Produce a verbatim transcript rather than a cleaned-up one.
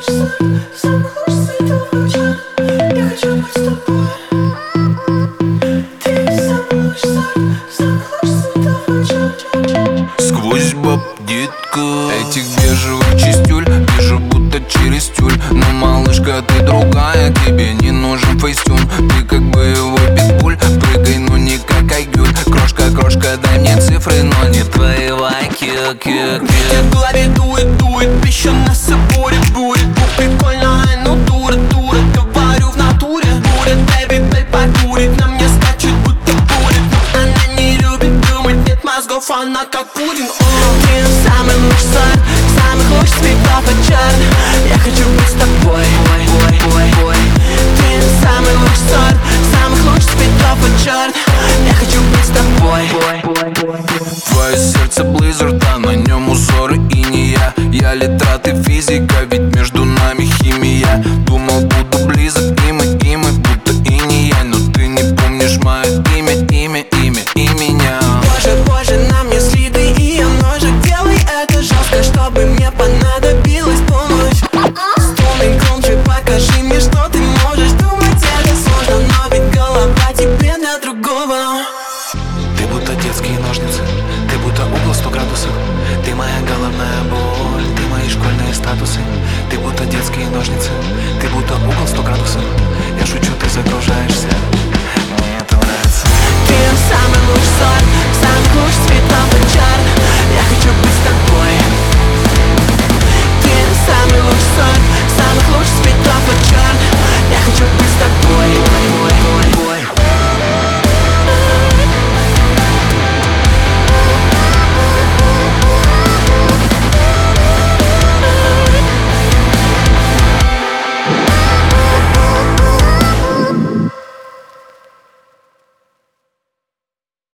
Сквозь баб, детка, этих бежевых чистюль вижу будто через тюль. Но, малышка, ты другая, тебе не нужен фейстюн. Ты как бы его питбуль, прыгай, но не как Айгюль. Крошка, крошка, дай мне цифры, но не твоего ай кью, кью, кью. В голове дует, дует, пища нас будет, будет. Бух, прикольно, ай, ну дура, дура, говорю в натуре. Будет, бэйби, бэй, покурит, на мне скачет, будто будет. Но она не любит думать, нет мозгов, она как пудинг. Ты самый лучший сорт, самых лучших цветов и черт. Я хочу быть с тобой, ой, ой, ой, ой. Ты самый лучший сорт, самых лучших цветов и черт. Я хочу быть с тобой, ой, ой, ой, ой. Твое сердце Blizzard, а на нем узоры инея. Я литрат и физика, ведь между нами химия. Думал, буду близок, и мы, и мы будто и не я. Но ты не помнишь мое имя, имя, имя и меня. Боже, боже, на мне следы и я ножик. Делай это жестко, чтобы мне понадобилась помощь. Столный громче, покажи мне, что ты можешь. Думать это сложно, но ведь голова тебе для другого. Ты будто детские ножницы, ты будто угол сто градусов. Ты моя головная боль, ты мои школьные статусы. Ты будто детские ножницы,